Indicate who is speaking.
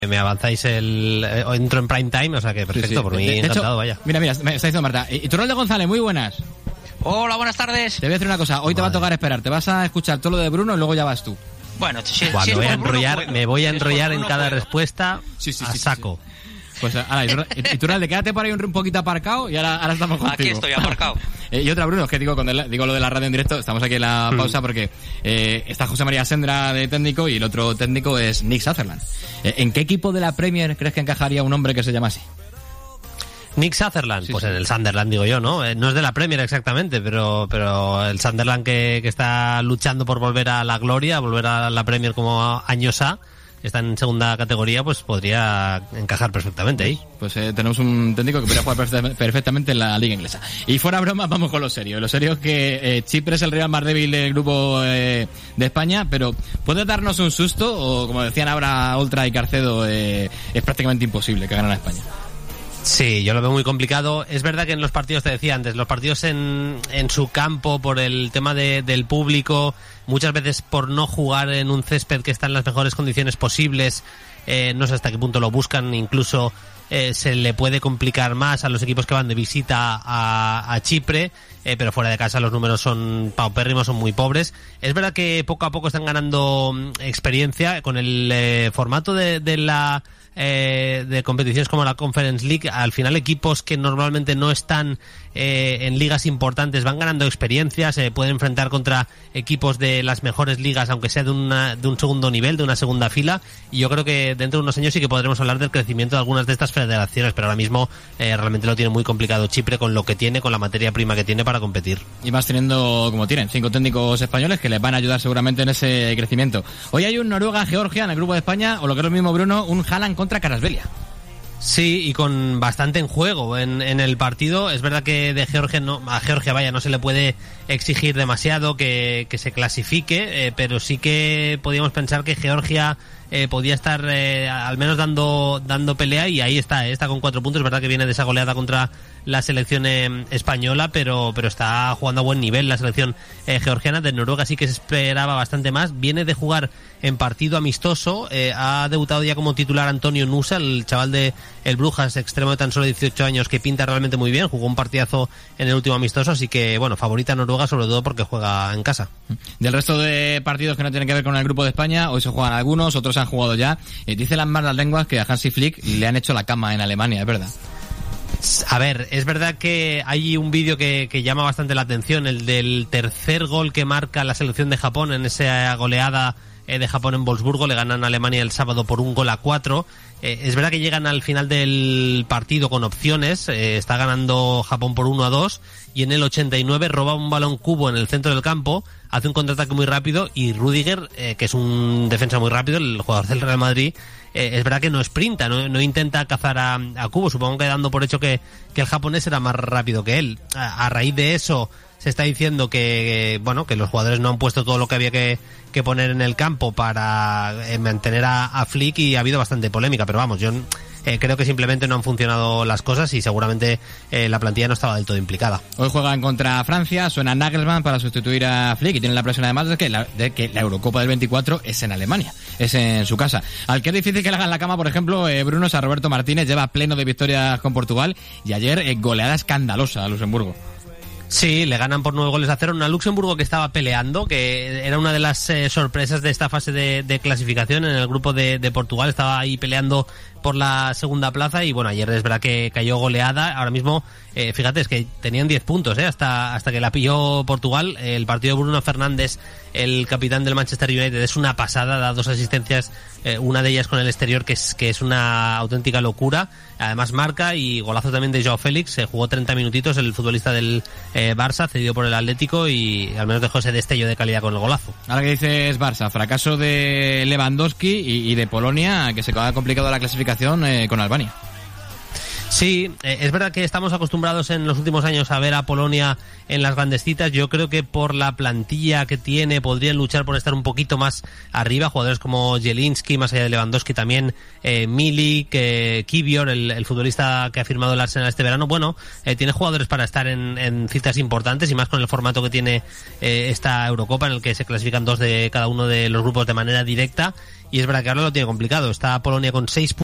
Speaker 1: me avanzáis entro en prime time, o sea que perfecto, sí. Por mí encantado, hecho, vaya.
Speaker 2: Mira, me está diciendo Marta. Y Iturralde González, muy buenas.
Speaker 3: Hola, buenas tardes.
Speaker 2: Te voy a decir una cosa, hoy te va a tocar esperar, te vas a escuchar todo lo de Bruno y luego ya vas tú.
Speaker 3: Bueno,
Speaker 1: me voy a enrollar en cada respuesta a saco.
Speaker 2: Sí. Pues ahora, Iturralde, quédate por ahí un poquito aparcado y ahora estamos contigo.
Speaker 3: Aquí estoy aparcado.
Speaker 2: Y otra, Bruno, es que digo lo de la radio en directo, estamos aquí en la pausa porque está José María Sendra de técnico y el otro técnico es Nick Sutherland. ¿En qué equipo de la Premier crees que encajaría un hombre que se llama así?
Speaker 1: Nick Sutherland, sí, pues sí. En el Sunderland, digo yo, ¿no? No es de la Premier exactamente, pero el Sunderland que está luchando por volver a la gloria, volver a la Premier como años A, está en segunda categoría, pues podría encajar perfectamente ahí.
Speaker 2: Pues tenemos un técnico que podría jugar perfectamente en la liga inglesa. Y fuera broma, vamos con lo serio. Lo serio es que Chipre es el rival más débil del grupo de España, pero ¿puede darnos un susto? O como decían ahora Oltra y Carcedo, es prácticamente imposible que ganen a España.
Speaker 1: Sí, yo lo veo muy complicado. Es verdad que en los partidos, te decía antes, los partidos en su campo, por el tema del público, muchas veces por no jugar en un césped que está en las mejores condiciones posibles, no sé hasta qué punto lo buscan, incluso se le puede complicar más a los equipos que van de visita a Chipre, pero fuera de casa los números son paupérrimos, son muy pobres. Es verdad que poco a poco están ganando experiencia con el formato de competiciones como la Conference League. Al final equipos que normalmente no están en ligas importantes van ganando experiencia, se pueden enfrentar contra equipos de las mejores ligas, aunque sea de un segundo nivel, de una segunda fila, y yo creo que dentro de unos años sí que podremos hablar del crecimiento de algunas de estas federaciones, pero ahora mismo realmente lo tiene muy complicado Chipre con lo que tiene, con la materia prima que tiene para competir. Y más teniendo, como tienen, 5 técnicos españoles que les van a ayudar seguramente en ese crecimiento. Hoy hay un Noruega-Georgia en el grupo de España, o lo que es lo mismo, Bruno, un Haaland contra Karasvelia. Sí, y con bastante en juego en el partido. Es verdad que a Georgia no se le puede exigir demasiado que se clasifique, pero sí que podíamos pensar que Georgia podía estar al menos dando pelea, y ahí está con 4 puntos. Es verdad que viene de esa goleada contra la selección española, pero está jugando a buen nivel la selección georgiana. De Noruega sí que se esperaba bastante más. Viene de jugar en partido amistoso, ha debutado ya como titular Antonio Nusa, el chaval de el Brujas, extremo de tan solo 18 años, que pinta realmente muy bien. Jugó un partidazo en el último amistoso, así que bueno, favorita Noruega, sobre todo porque juega en casa. Del resto de partidos que no tienen que ver con el grupo de España, hoy se juegan algunos, otros han jugado ya. Dice las malas lenguas que a Hansi Flick le han hecho la cama en Alemania, ¿es verdad? A ver, es verdad que hay un vídeo que llama bastante la atención, el del tercer gol que marca la selección de Japón en esa goleada de Japón en Wolfsburgo. Le ganan a Alemania el sábado por 1-4. Es verdad que llegan al final del partido con opciones, está ganando Japón por 1-2, y en el 89 roba un balón cubo en el centro del campo, hace un contraataque muy rápido, y Rüdiger, que es un defensa muy rápido, el jugador del Real Madrid, es verdad que no sprinta, no intenta cazar a cubo, supongo que dando por hecho que el japonés era más rápido que él. A raíz de eso se está diciendo que los jugadores no han puesto todo lo que había que poner en el campo para mantener a Flick, y ha habido bastante polémica, pero vamos, yo creo que simplemente no han funcionado las cosas, y seguramente la plantilla no estaba del todo implicada. Hoy juegan contra Francia, suena Nagelsmann para sustituir a Flick, y tienen la presión además de que la Eurocopa del 24 es en Alemania, es en su casa. Al que es difícil que le hagan la cama, por ejemplo, Bruno, es a Roberto Martínez, lleva pleno de victorias con Portugal, y ayer goleada escandalosa a Luxemburgo. Sí, le ganan por 9-0 una Luxemburgo que estaba peleando, que era una de las sorpresas de esta fase de clasificación en el grupo de Portugal. Estaba ahí peleando por la segunda plaza, y bueno, ayer es verdad que cayó goleada. Ahora mismo, fíjate, es que tenían 10 puntos hasta que la pilló Portugal. El partido de Bruno Fernández, el capitán del Manchester United, es una pasada, da 2 asistencias, una de ellas con el exterior, que es una auténtica locura. Además marca, y golazo también de Joao Félix. Se jugó 30 minutitos el futbolista del Barça, cedido por el Atlético, y al menos dejó ese destello de calidad con el golazo. Ahora que dices Barça, fracaso de Lewandowski y de Polonia, que se ha complicado la clasificación con Albania. Sí, es verdad que estamos acostumbrados en los últimos años a ver a Polonia en las grandes citas. Yo creo que por la plantilla que tiene podrían luchar por estar un poquito más arriba. Jugadores como Zielinski, más allá de Lewandowski también, Milik, Kivior, el futbolista que ha firmado el Arsenal este verano. Bueno, tiene jugadores para estar en citas importantes, y más con el formato que tiene esta Eurocopa, en el que se clasifican 2 de cada uno de los grupos de manera directa. y es verdad que ahora lo tiene complicado. Está Polonia con 6 puntos